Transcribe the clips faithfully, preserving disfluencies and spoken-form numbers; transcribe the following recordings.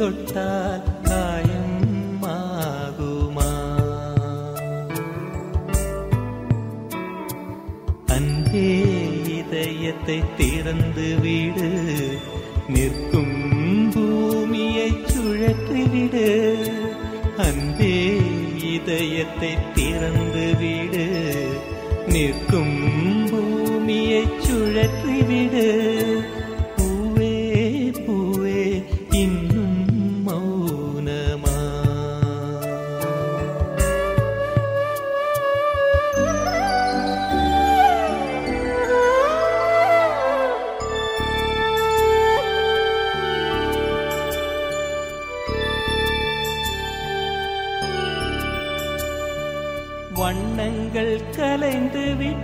தொட்டால் காயம் ஆகுமா? அன்பே இதயத்தை திறந்து விடு, நிற்கும் பூமியை சுழற்றிவிடு. அன்பே இதயத்தை திறந்து விடு, நிற்கும் பூமியை சுழற்றிவிடு. பூவே பூவே இன்னும் மௌனமா? வண்ணங்கள் கலைந்து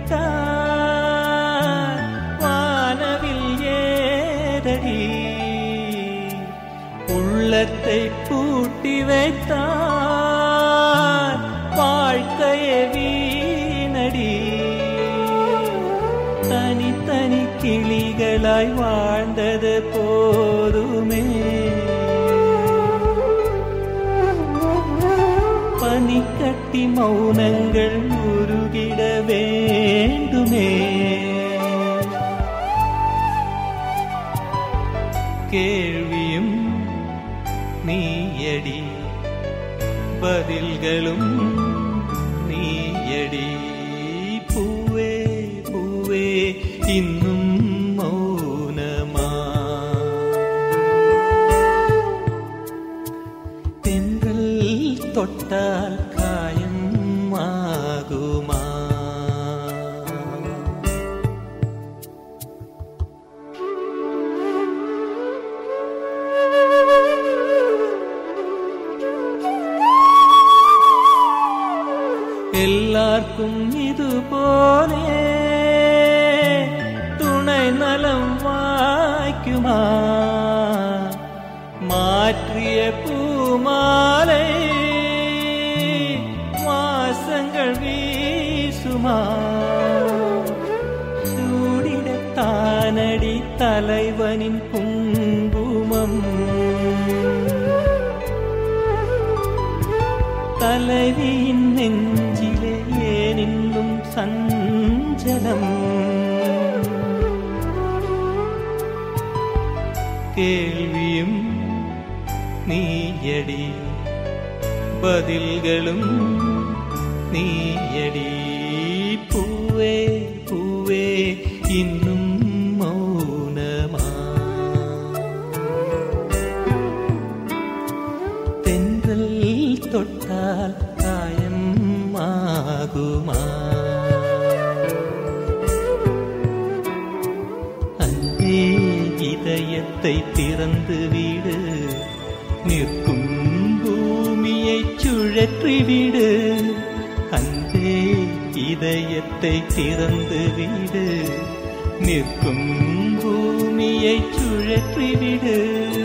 விட்டார் வானவில் ஏதடி, உள்ளத்தை பூட்டி வைத்தார் வாழ்க்கையே வீணடி. தனித்தனி கிளிகளாய் வாழ்ந்தது போதுமே, பனிக்கட்டி மௌனங்கள் உருகிட வேண்டுமே. கேள்வியும் நீயடி, பதில்களும் நீயடி. பூவே பூவே இன்னும் மௌனமா? தென்றல் தொட்டால் காயம் ஆகுமா? எல்லாருக்கும் இது போலே துணை நலம் வாய்க்குமா? மாற்றிய பூமாலை வாசங்கள் வீசுமா? சூடிடத்தானடி தலைவனின் குங்குமம், தலைவியின் நெஞ்சிலே ஏன் இன்னும் சஞ்சலம்? கேள்வியும் நீயடி, பதில்களும் நீயடி. பூவே பூவே இன்னும் மௌனமா? தென்றல் தொட்டால் காயம் ஆகுமா? அன்பே இதயத்தை திறந்து விடு, நிற்கும் பூமியை சுழற்றிவிடு. அன்பே இதயத்தை திறந்து விடு, நிற்கும் பூமியை சுழற்றிவிடு.